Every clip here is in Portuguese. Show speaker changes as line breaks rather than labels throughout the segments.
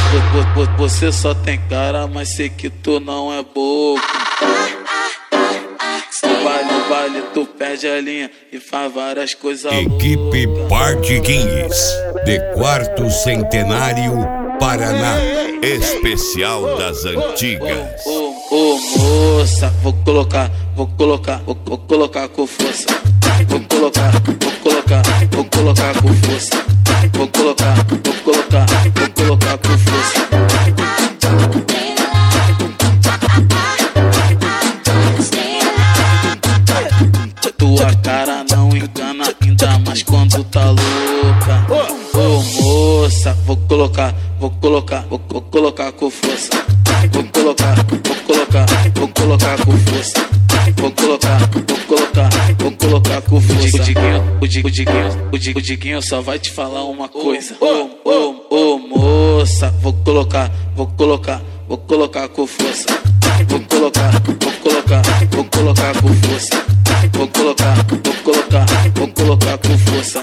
Você só tem cara, mas sei que tu não é bobo. No baile tu perde a linha e faz várias coisas loucas.
Equipe Party Kings, de quarto centenário, Paraná, especial das antigas.
Ô moça, vou colocar com força. Vou colocar com força. Vou colocar com força. Tua cara não engana, ainda mais quando tá louca. Ô moça, vou colocar com força. Vou colocar com força. Vou colocar com força. O Diguinho só vai te falar uma coisa. Ô moça, vou colocar com força. Vou colocar com força. Vou colocar com força.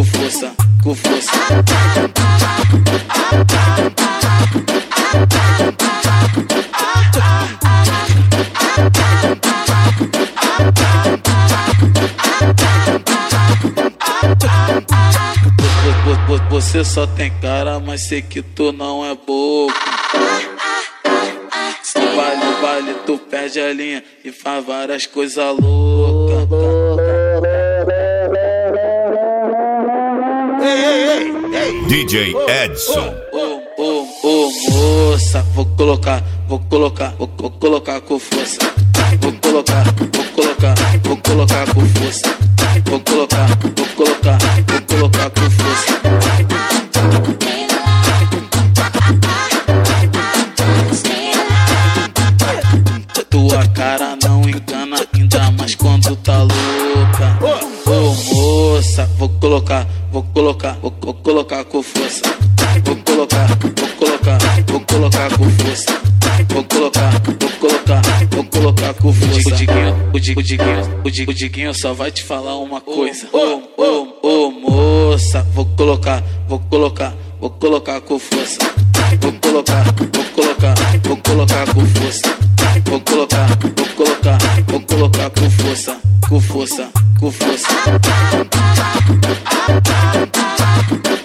Você só tem cara, mas sei que tu não é bobo. No baile tu perde a linha e faz várias coisas loucas.
DJ Edson.
Ô moça, vou colocar com força. Vou colocar com força. Vou colocar com força. Tua cara não engana, ainda mais quando tá louca. Ô moça, vou colocar com força. Vou colocar com força. Vou colocar com força. O Diguinho só vai te falar uma coisa. Ô moça, vou colocar com força. Vou colocar com força. Vou colocar com força.